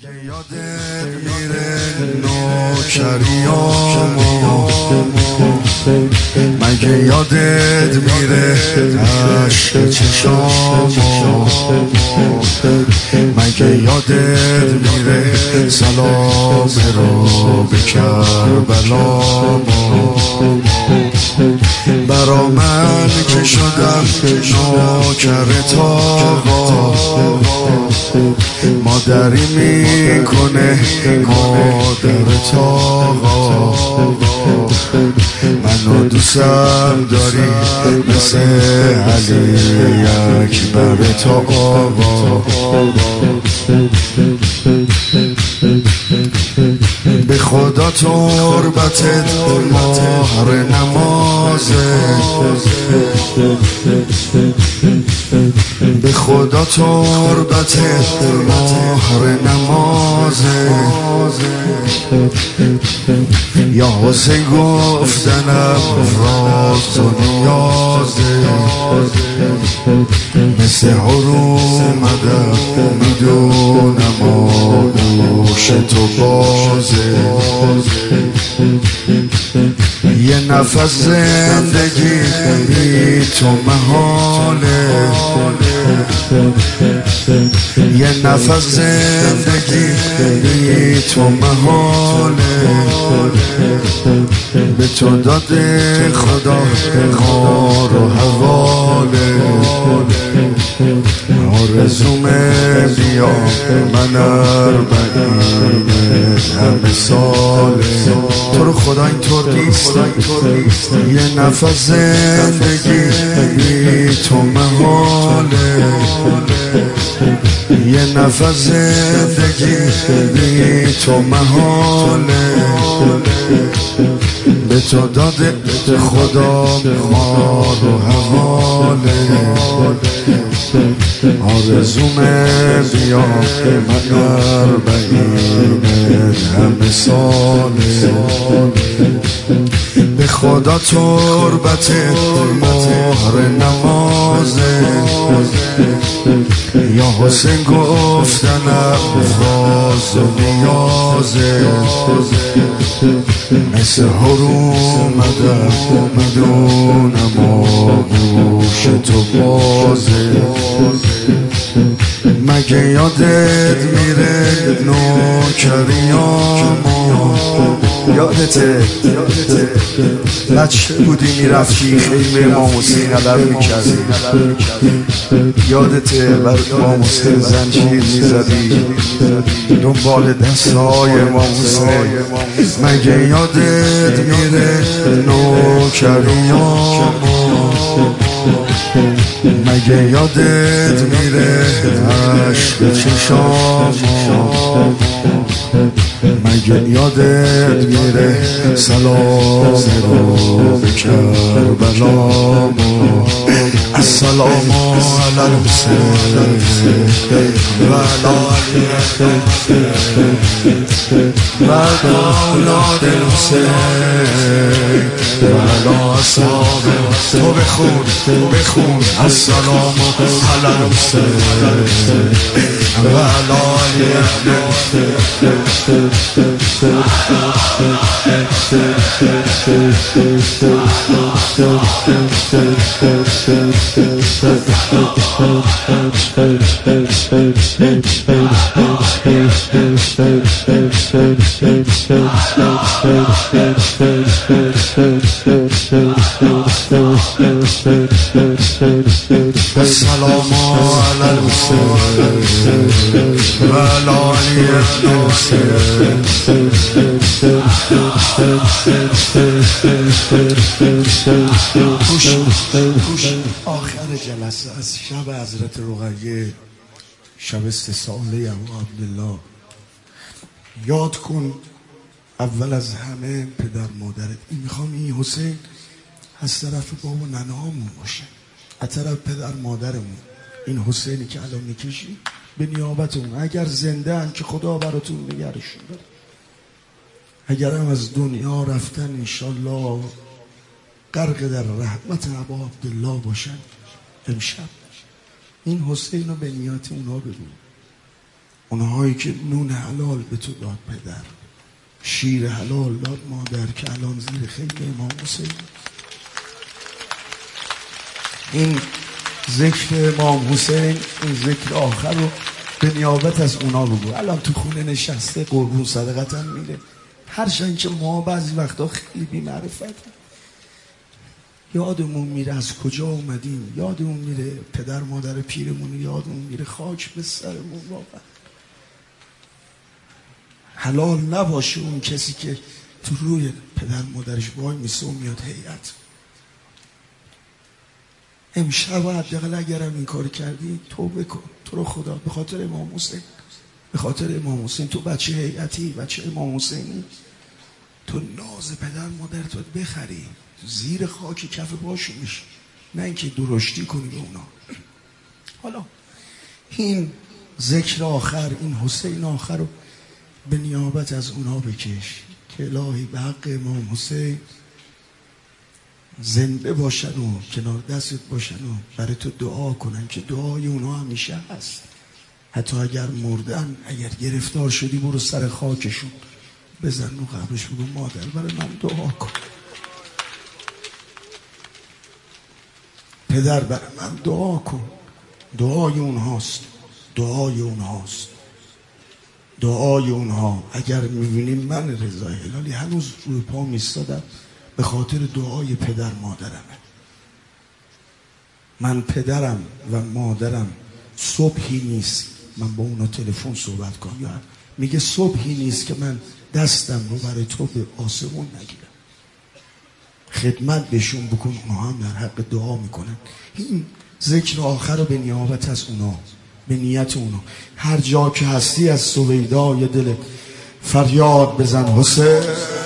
یادت میره نوکریامو، مگه یادت میره عشق چشامو، مگه یادت میره سلام رو به کربلامو، برا من که شدم نوکر تاقا، مادری میکنه مادر تاقا، منو دوستم داری مثل علی اکبر تاقا، به خدا تربتت مهر نمازه، به خدا تربتت مهر نمازه، یا حسین گفتنم راز و نیازه، مثل حروم ادب میدونم آغوش تو بازه، یه نفس زندگی بی تو محاله، یه نفس زندگی بی تو محاله، به تو داده خدا خار و حواله، آرزومه بیا من اربعین همه ساله، تو رو خدا اینطور نیست، یه نفس زندگی بی تو محاله، یه نفس زندگی بی تو محاله، به تو داده خدا مار و حواله، آرزومه بیا من اربعین همه ساله، به خدا تربت مهر نمازه، یا حسین گفتنم راز و نیازه، مثل حروم ادب میدونم آغوش تو بازه، مگه یادت میره نوکریامو، یادته بچه بودی میرفتی خیمه امام حسین علم میکردی، یادته بر امام حسین زنجیر میزدی دنبال دستای امام حسین، مگه یادت میره نوکریامو، مگه یادت میره عشق چشامو، مگه یادت میره سلام رو به کربلامو، السلام علی الحسین و علی و اولاد الحسین و علی اصحاب، تو بخون السلام علی الحسین و علی السلام علی الحسین و علی الحسین. آخر جلسه از شب حضرت رقیه، شب استساله ابو عبدالله، یاد کن اول از همه پدر مادرت. این میخوام این حسین از طرف بابا و ننهامون باشه، از طرف پدر مادرمون. این حسینی که الان میکشی به نیابت اون، اگر زنده ان که خدا براتون نگرشون داره، اگر هم از دنیا رفتن انشالله غرق در رحمت ابا عبدالله باشن. امشب این حسین رو به نیات اونا بگو، اونهایی که نون حلال به تو داد پدر، شیر حلال داد مادر که الان زیر خیمه امام حسین. این ذکر امام حسین، این ذکر آخر رو به نیابت از اونا بگو. الان تو خونه نشسته قربون صدقت هم میره، هرچند که ما بعضی وقتا خیلی بی معرفت یادمون میره از کجا اومدیم، یادمون میره پدر مادر پیرمون، یادمون میره خاک به سرمون. واقعا حلال نباشه اون کسی که تو روی پدر مادرش وای میسه و میاد هیئت. امشب حداقل اگرم این کار کردی توبه کن، تو رو خدا، به خاطر امام حسین، به خاطر امام حسین. تو بچه هیئتی، بچه امام حسینی، تو ناز پدر مادرت بخری، زیر خاک کف پاشون میشی، نه اینکه درشتی کنی به اونا. حالا این ذکر آخر، این حسین آخر رو به نیابت از اونا بکش که الهی به حق امام حسین زنده باشن و کنار دستت باشن و برای تو دعا کنن، که دعای اونا همیشه هست. حتی اگر مردن، اگر گرفتار شدی، برو سر خاکشون بزن و قبرش بگو مادر برای من دعا کن، پدر برای من دعا کن. دعای اونهاست، دعای اونهاست، دعای اونها. اگر میبینیم من رضا هلالی هنوز روی پا میستادم به خاطر دعای پدر مادرمه. من پدرم و مادرم صبحی نیست من با اونا تلفن صحبت کنم، یا میگه صبحی نیست که من دستم رو برای تو به آسمون نگیرم. خدمت بهشون بکن، اونا هم در حق دعا میکنن. این ذکر آخر رو به نیابت از اونا، به نیت اونا. هر جا که هستی از سویدای دلت فریاد بزن حسین.